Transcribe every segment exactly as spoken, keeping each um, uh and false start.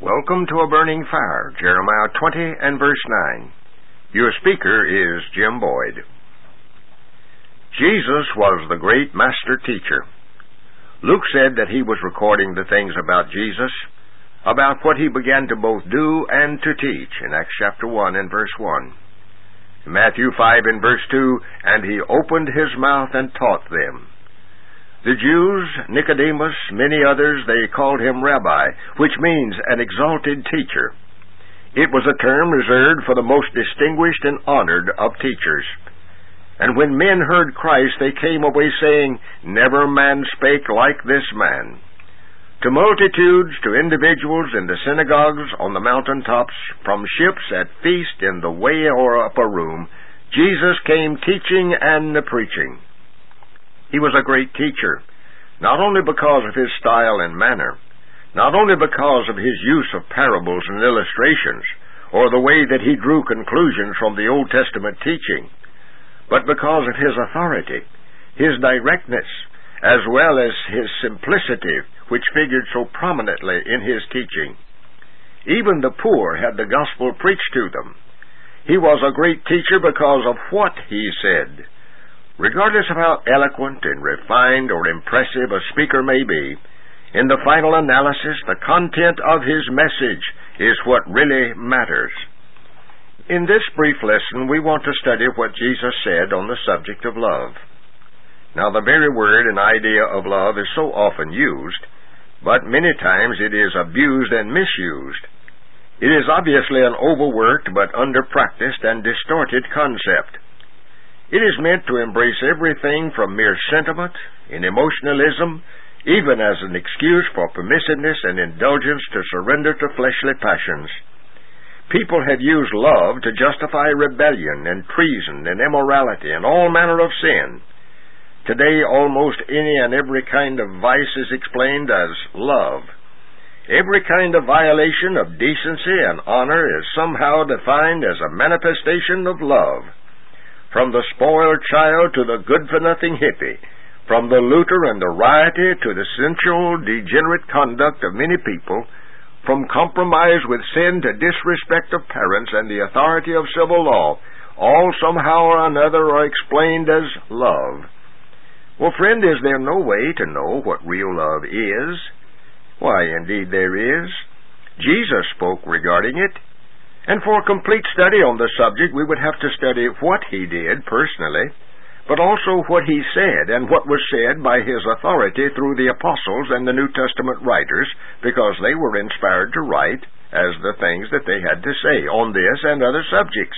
Welcome to A Burning Fire, Jeremiah twenty and verse nine. Your speaker is Jim Boyd. Jesus was the great master teacher. Luke said that he was recording the things about Jesus, about what he began to both do and to teach in Acts chapter one and verse one. In Matthew five and verse two, and he opened his mouth and taught them. The Jews, Nicodemus, many others, they called him Rabbi, which means an exalted teacher. It was a term reserved for the most distinguished and honored of teachers. And when men heard Christ, they came away saying, "Never man spake like this man." To multitudes, to individuals in the synagogues, on the mountaintops, from ships, at feast, in the way or upper room, Jesus came teaching and preaching. He was a great teacher, not only because of his style and manner, not only because of his use of parables and illustrations, or the way that he drew conclusions from the Old Testament teaching, but because of his authority, his directness, as well as his simplicity, which figured so prominently in his teaching. Even the poor had the gospel preached to them. He was a great teacher because of what he said. Regardless of how eloquent and refined or impressive a speaker may be, in the final analysis, the content of his message is what really matters. In this brief lesson, we want to study what Jesus said on the subject of love. Now, the very word and idea of love is so often used, but many times it is abused and misused. It is obviously an overworked but under-practiced and distorted concept. It is meant to embrace everything from mere sentiment and emotionalism, even as an excuse for permissiveness and indulgence to surrender to fleshly passions. People have used love to justify rebellion and treason and immorality and all manner of sin. Today, almost any and every kind of vice is explained as love. Every kind of violation of decency and honor is somehow defined as a manifestation of love. From the spoiled child to the good-for-nothing hippie, from the looter and the rioter to the sensual, degenerate conduct of many people, from compromise with sin to disrespect of parents and the authority of civil law, all somehow or another are explained as love. Well, friend, is there no way to know what real love is? Why, indeed there is. Jesus spoke regarding it. And for a complete study on the subject, we would have to study what he did personally, but also what he said and what was said by his authority through the apostles and the New Testament writers, because they were inspired to write as the things that they had to say on this and other subjects.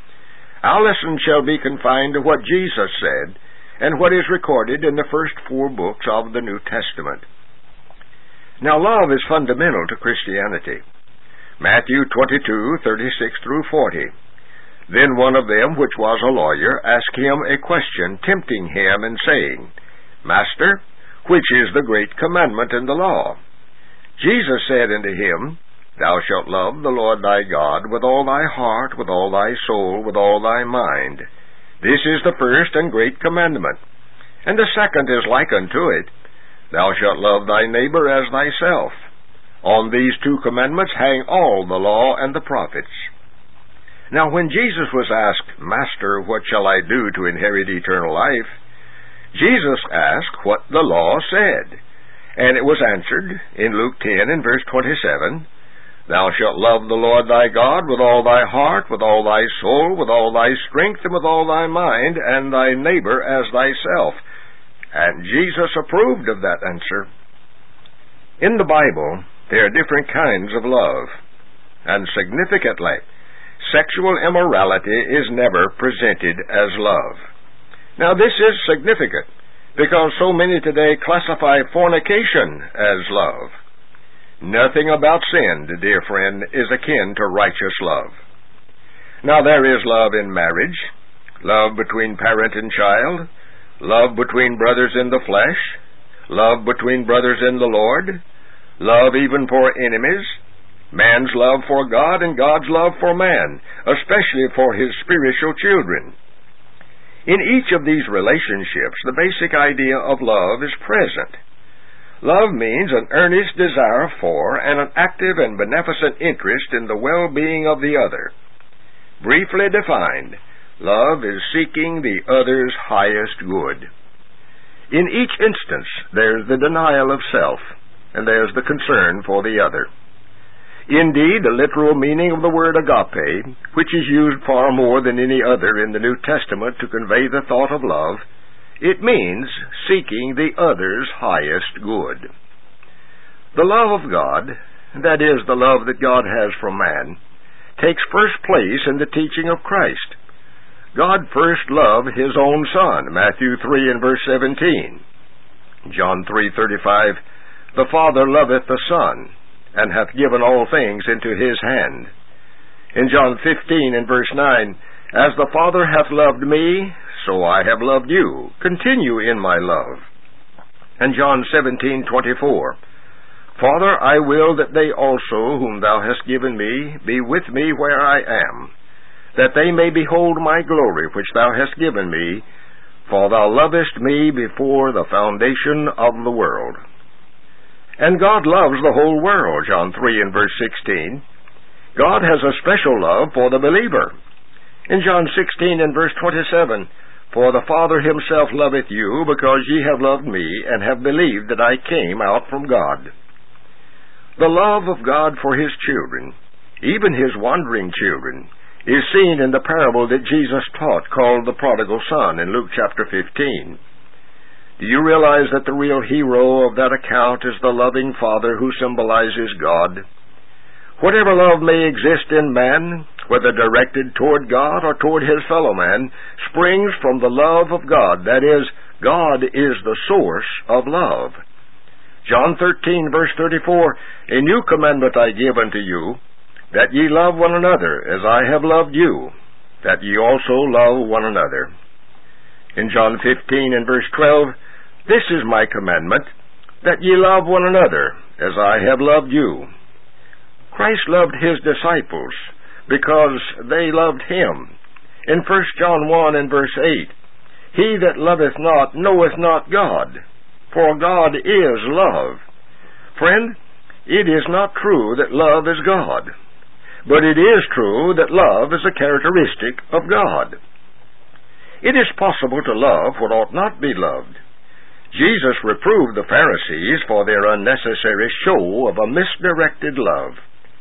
Our lesson shall be confined to what Jesus said and what is recorded in the first four books of the New Testament. Now, love is fundamental to Christianity. Matthew twenty-two, thirty-six through forty. Then one of them, which was a lawyer, asked him a question, tempting him, and saying, Master, which is the great commandment in the law? Jesus said unto him, Thou shalt love the Lord thy God with all thy heart, with all thy soul, with all thy mind. This is the first and great commandment. And the second is like unto it, Thou shalt love thy neighbor as thyself. On these two commandments hang all the law and the prophets. Now, when Jesus was asked, Master, what shall I do to inherit eternal life? Jesus asked what the law said. And it was answered in Luke ten and verse twenty-seven, Thou shalt love the Lord thy God with all thy heart, with all thy soul, with all thy strength, and with all thy mind, and thy neighbor as thyself. And Jesus approved of that answer. In the Bible, there are different kinds of love, and significantly, sexual immorality is never presented as love. Now, this is significant, because so many today classify fornication as love. Nothing about sin, dear friend, is akin to righteous love. Now, there is love in marriage, love between parent and child, love between brothers in the flesh, love between brothers in the Lord, love even for enemies, man's love for God and God's love for man, especially for his spiritual children. In each of these relationships, the basic idea of love is present. Love means an earnest desire for and an active and beneficent interest in the well-being of the other. Briefly defined, love is seeking the other's highest good. In each instance, there's the denial of self, and there's the concern for the other. Indeed, the literal meaning of the word agape, which is used far more than any other in the New Testament to convey the thought of love, it means seeking the other's highest good. The love of God, that is, the love that God has for man, takes first place in the teaching of Christ. God first loved His own Son, Matthew three and verse seventeen. John three thirty-five, the Father loveth the Son, and hath given all things into His hand. In John fifteen and verse nine, as the Father hath loved me, so I have loved you. Continue in my love. And John seventeen twenty-four, Father, I will that they also, whom thou hast given me, be with me where I am, that they may behold my glory which thou hast given me, for thou lovest me before the foundation of the world. And God loves the whole world, John three and verse sixteen. God has a special love for the believer. In John sixteen and verse twenty-seven, for the Father Himself loveth you, because ye have loved me, and have believed that I came out from God. The love of God for His children, even His wandering children, is seen in the parable that Jesus taught called the prodigal son in Luke chapter fifteen. Do you realize that the real hero of that account is the loving Father who symbolizes God? Whatever love may exist in man, whether directed toward God or toward his fellow man, springs from the love of God. That is, God is the source of love. John thirteen, verse thirty-four, a new commandment I give unto you, that ye love one another, as I have loved you, that ye also love one another. In John fifteen and verse twelve, this is my commandment, that ye love one another, as I have loved you. Christ loved His disciples because they loved Him. In First John one and verse eight, he that loveth not knoweth not God, for God is love. Friend, it is not true that love is God, but it is true that love is a characteristic of God. It is possible to love what ought not be loved. Jesus reproved the Pharisees for their unnecessary show of a misdirected love.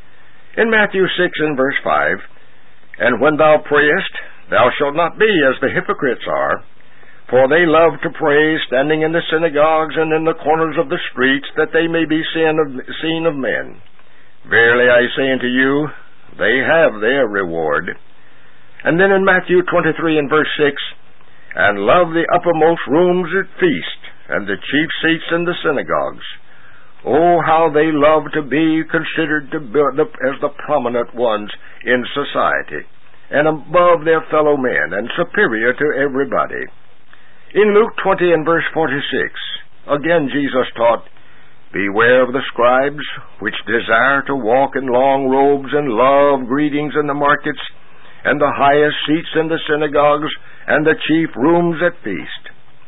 In Matthew six and verse five, and when thou prayest, thou shalt not be as the hypocrites are, for they love to pray standing in the synagogues and in the corners of the streets, that they may be seen of men. Verily I say unto you, they have their reward. And then in Matthew twenty-three and verse six, and love the uppermost rooms at feast, and the chief seats in the synagogues. Oh, how they love to be considered to be the, as the prominent ones in society, and above their fellow men, and superior to everybody. In Luke twenty and verse forty-six, again Jesus taught, beware of the scribes, which desire to walk in long robes and love greetings in the markets, and the highest seats in the synagogues, and the chief rooms at feast.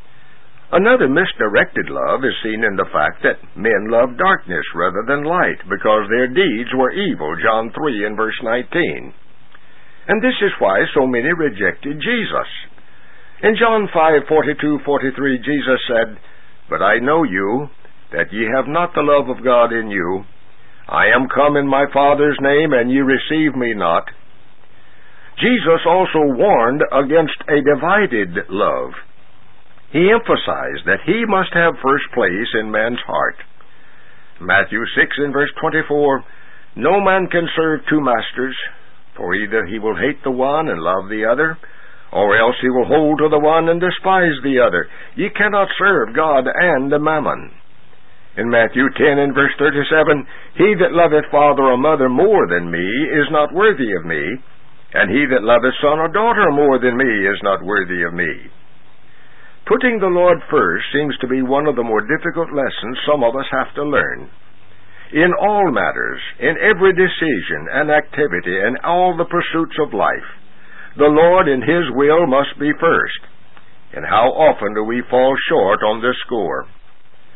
Another misdirected love is seen in the fact that men love darkness rather than light, because their deeds were evil, John three and verse nineteen. And this is why so many rejected Jesus. In John five, forty-two, forty-three, Jesus said, but I know you, that ye have not the love of God in you. I am come in my Father's name, and ye receive me not. Jesus also warned against a divided love. He emphasized that He must have first place in man's heart. Matthew six and verse twenty-four, no man can serve two masters, for either he will hate the one and love the other, or else he will hold to the one and despise the other. Ye cannot serve God and mammon. In Matthew ten and verse thirty-seven, he that loveth father or mother more than me is not worthy of me, and he that loveth son or daughter more than me is not worthy of me. Putting the Lord first seems to be one of the more difficult lessons some of us have to learn. In all matters, in every decision and activity, and all the pursuits of life, the Lord in His will must be first. And how often do we fall short on this score?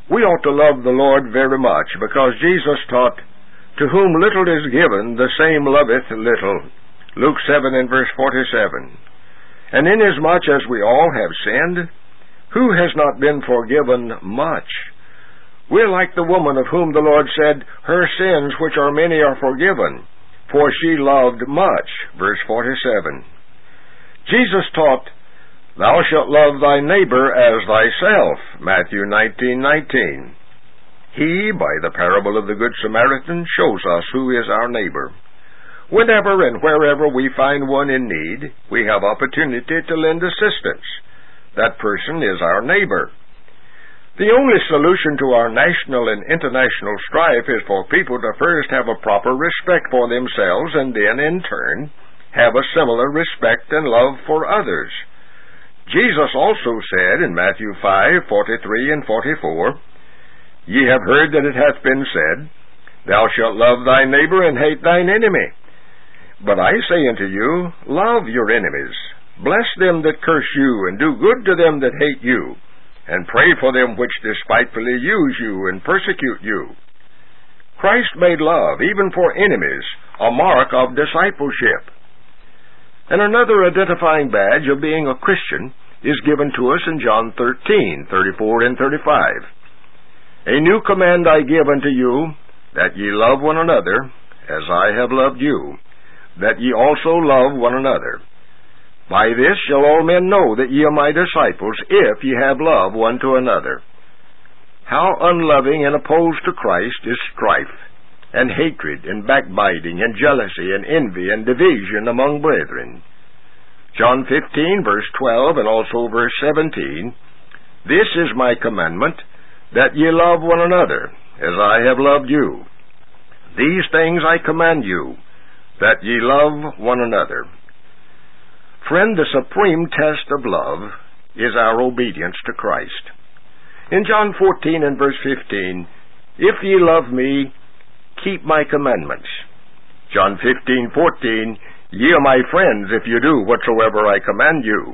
We ought to love the Lord very much, because Jesus taught, "To whom little is given, the same loveth little." Luke seven and verse forty-seven. And inasmuch as we all have sinned, who has not been forgiven much? We're like the woman of whom the Lord said, "Her sins, which are many, are forgiven, for she loved much." Verse forty-seven. Jesus taught, "Thou shalt love thy neighbor as thyself." Matthew nineteen nineteen. He, by the parable of the Good Samaritan, shows us who is our neighbor. Whenever and wherever we find one in need, we have opportunity to lend assistance. That person is our neighbor. The only solution to our national and international strife is for people to first have a proper respect for themselves and then, in turn, have a similar respect and love for others. Jesus also said in Matthew five forty-three and forty-four, "Ye have heard that it hath been said, Thou shalt love thy neighbor and hate thine enemy. But I say unto you, love your enemies, bless them that curse you, and do good to them that hate you, and pray for them which despitefully use you and persecute you." Christ made love, even for enemies, a mark of discipleship. And another identifying badge of being a Christian is given to us in John thirteen thirty-four and thirty-five. "A new command I give unto you, that ye love one another, as I have loved you, that ye also love one another. By this shall all men know that ye are my disciples, if ye have love one to another." How unloving and opposed to Christ is strife, and hatred, and backbiting, and jealousy, and envy, and division among brethren. John fifteen, verse twelve, and also verse seventeen, "This is my commandment, that ye love one another, as I have loved you. These things I command you, that ye love one another." Friend, the supreme test of love is our obedience to Christ. In John fourteen and verse fifteen, "If ye love me, keep my commandments." John fifteen fourteen, "Ye are my friends, if you do whatsoever I command you."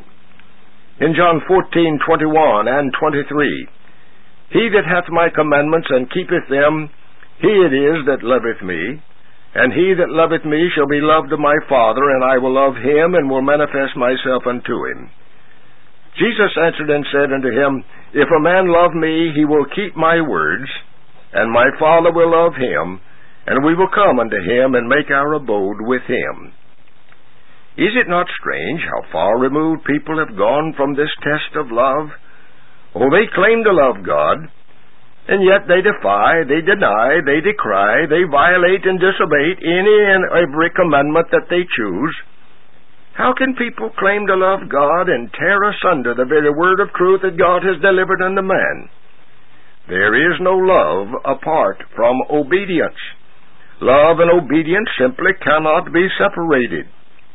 In John fourteen twenty-one and twenty-three, "He that hath my commandments and keepeth them, he it is that loveth me. And he that loveth me shall be loved of my Father, and I will love him, and will manifest myself unto him." Jesus answered and said unto him, "If a man love me, he will keep my words, and my Father will love him, and we will come unto him, and make our abode with him." Is it not strange how far removed people have gone from this test of love? Oh, they claim to love God, and yet they defy, they deny, they decry, they violate and disobey any and every commandment that they choose. How can people claim to love God and tear asunder the very word of truth that God has delivered unto man? There is no love apart from obedience. Love and obedience simply cannot be separated.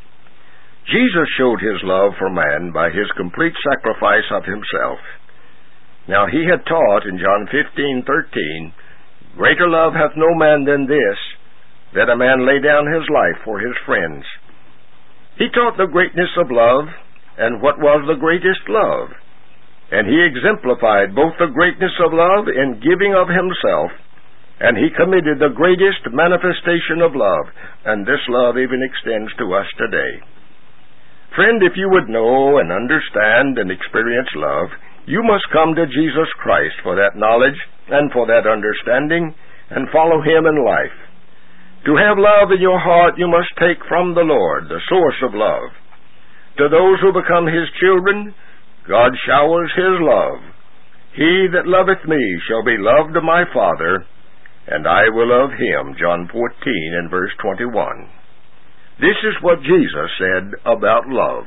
Jesus showed his love for man by his complete sacrifice of himself. Now he had taught in John fifteen thirteen, "Greater love hath no man than this, that a man lay down his life for his friends." He taught the greatness of love and what was the greatest love. And he exemplified both the greatness of love in giving of himself, and he committed the greatest manifestation of love, and this love even extends to us today. Friend, if you would know and understand and experience love, you must come to Jesus Christ for that knowledge and for that understanding, and follow him in life. To have love in your heart, you must take from the Lord, the source of love. To those who become his children, God showers his love. "He that loveth me shall be loved of my Father, and I will love him." John fourteen and verse twenty-one. This is what Jesus said about love.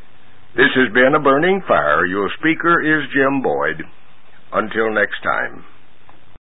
This has been A Burning Fire. Your speaker is Jim Boyd. Until next time.